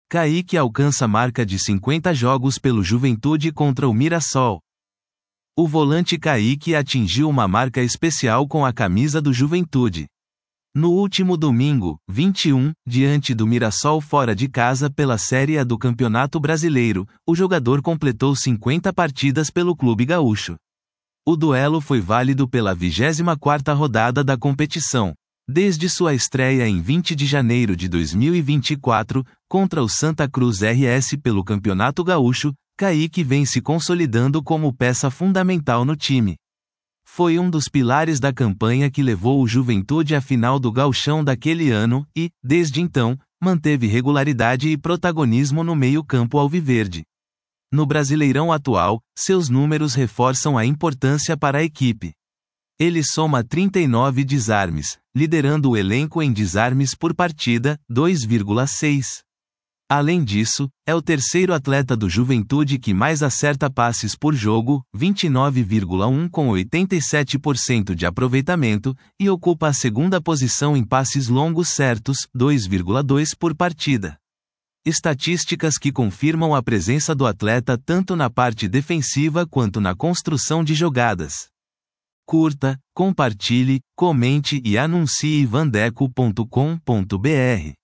Kaique alcança a marca de 50 jogos pelo Juventude contra o Mirassol. O volante Kaique atingiu uma marca especial com a camisa do Juventude. No último domingo, 21, diante do Mirassol fora de casa pela Série A do Campeonato Brasileiro, o jogador completou 50 partidas pelo clube gaúcho. O duelo foi válido pela 24ª rodada da competição. Desde sua estreia em 20 de janeiro de 2024, contra o Santa Cruz RS pelo Campeonato Gaúcho, Kaique vem se consolidando como peça fundamental no time. Foi um dos pilares da campanha que levou o Juventude à final do Gauchão daquele ano e, desde então, manteve regularidade e protagonismo no meio-campo alviverde. No Brasileirão atual, seus números reforçam a importância para a equipe. Ele soma 39 desarmes, liderando o elenco em desarmes por partida, 2,6. Além disso, é o terceiro atleta do Juventude que mais acerta passes por jogo, 29,1 com 87% de aproveitamento, e ocupa a segunda posição em passes longos certos, 2,2 por partida. Estatísticas que confirmam a presença do atleta tanto na parte defensiva quanto na construção de jogadas. Curta, compartilhe, comente e anuncie vandeco.com.br.